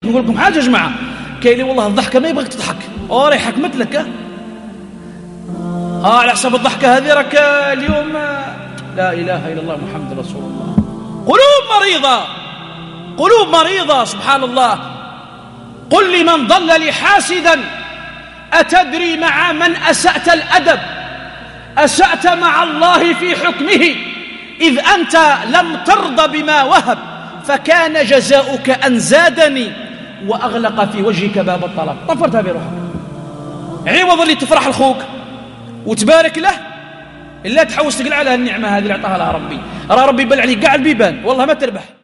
نقول لكم حاجة يا جماعة، كاين اللي والله الضحكة ما يبغيك تضحك، راح حكمت لك على حسب الضحكة هذه راك اليوم لا إله إلا الله محمد رسول الله. قلوب مريضة سبحان الله. قل لمن ضل لي حاسدا أتدري مع من أسأت الأدب؟ أسأت مع الله في حكمه إذ أنت لم ترض بما وهب، فكان جزاؤك أن زادني وأغلق في وجهك باب الطلب. طفرتها بروحك، عوض اللي تفرح لخوك وتبارك له، إلا تحوس تقل على النعمة هذه اللي أعطاها لها ربي. ربي بل عليك قاع البيبان والله ما تربح.